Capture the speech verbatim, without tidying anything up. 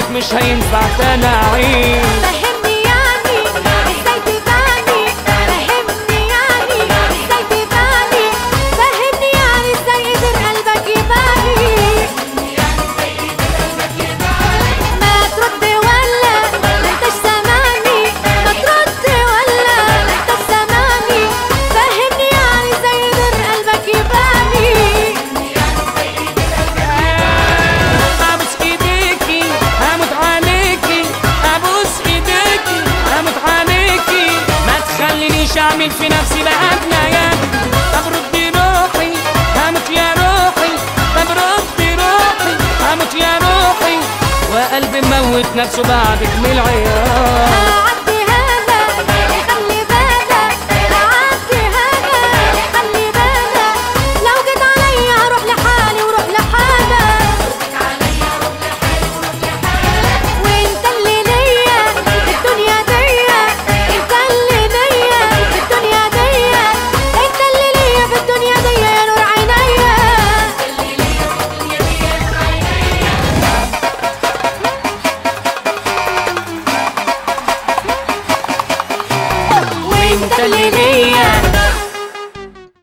بعدك مش هينفع تاني اعيش. فهمني يعني ازاي تباني، فهمني يعني ازاي تباني، فهمني يعني ازاي قدر قلبك يباني. ما ترد ولا انتش سامعني، ما ترد ولا انتش سامعني، فهمني يعني ازاي قدر قلبك يباني. ابوس ايديكي هموت عليكي، ابوس ايديكي هموت عليكي، ما تخلينيش اعمل في نفسي بقى جنايات. طب ردي روحي هموت يا روحي، طب ردي روحي هموت يا روحي، وقلبي موت نفسه بعدك من العياط.